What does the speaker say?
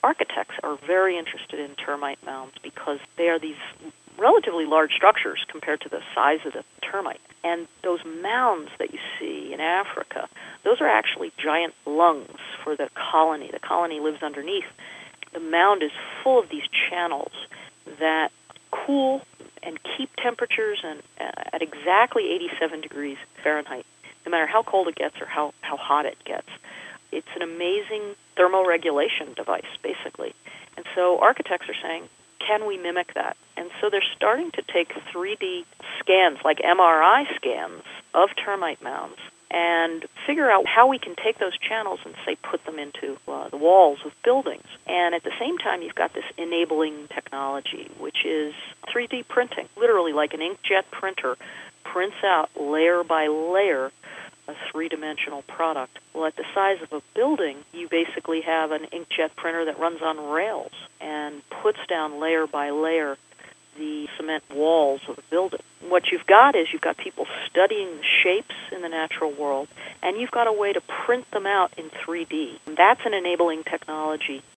architects are very interested in termite mounds because they are these relatively large structures compared to the size of the termite. And those mounds that you see in Africa, those are actually giant lungs for the colony. The colony lives underneath. The mound is full of these channels that cool and keep temperatures at exactly 87 degrees Fahrenheit, no matter how cold it gets or how hot it gets. It's an amazing thermoregulation device, basically. And so architects are saying, can we mimic that? And so they're starting to take 3D scans, like MRI scans, of termite mounds and figure out how we can take those channels and, say, put them into the walls of buildings. And at the same time, you've got this enabling technology, which is 3D printing, literally like an inkjet printer prints out layer by layer a three-dimensional product. Well, at the size of a building, you basically have an inkjet printer that runs on rails and puts down layer by layer the cement walls of a building. What you've got is you've got people studying the shapes in the natural world, and you've got a way to print them out in 3D. And that's an enabling technology